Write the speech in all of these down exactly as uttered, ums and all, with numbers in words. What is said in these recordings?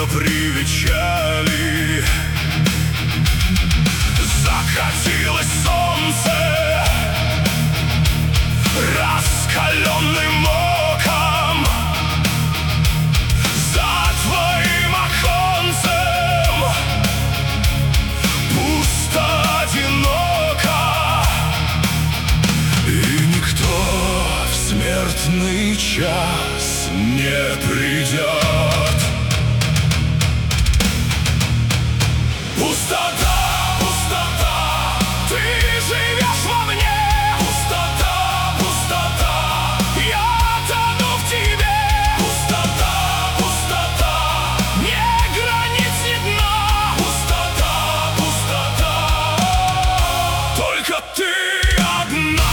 привечали. Закатилось солнце раскаленным оком. За твоим оконцем пусто, одиноко, и никто в смертный час не придет. Пустота, пустота, ты живешь во мне. Пустота, пустота, я тону в тебе. Пустота, пустота, ни границ, ни дна. Пустота, пустота, только ты одна.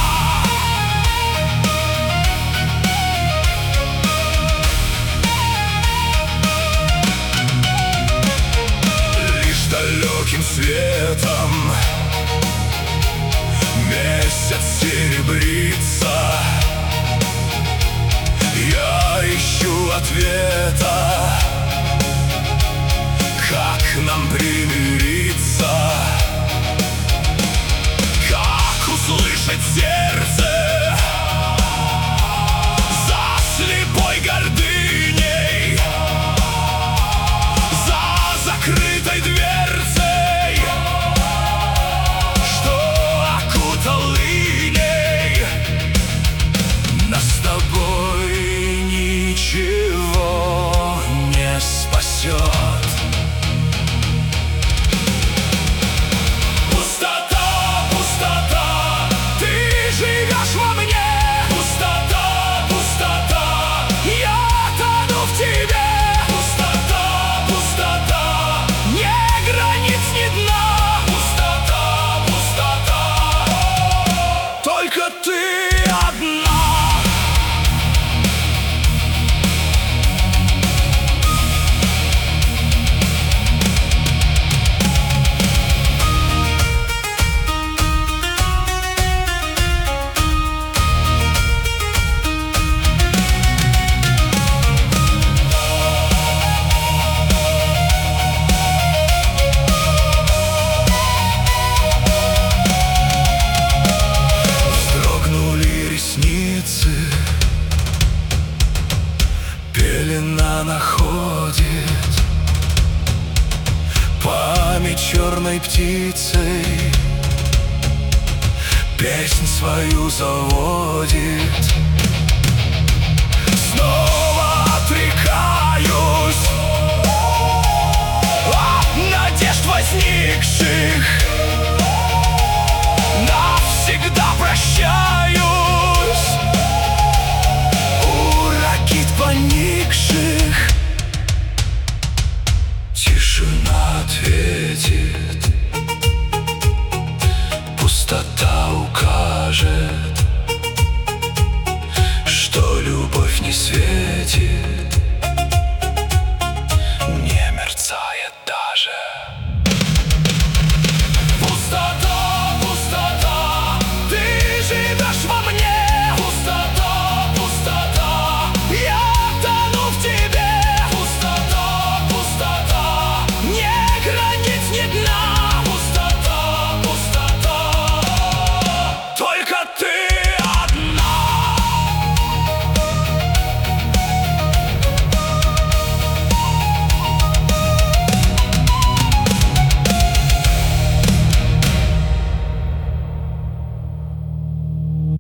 Далеким светом месяц серебрится. Я ищу ответа, как нам примириться, как услышать сердце за слепой гордыней, за закрытой дверью, ничего не спасет. Пустота, пустота, ты живешь во мне. Пустота, пустота, я тону в тебе. Пустота, пустота, ни границ, ни дна. Пустота, пустота, только ты одна. Пелена находит память черной птицей, песнь свою заводит. Снова отрекаюсь от надежд возникших, навсегда прощаюсь у ракит поникших. Тишина ответит, пустота укажет.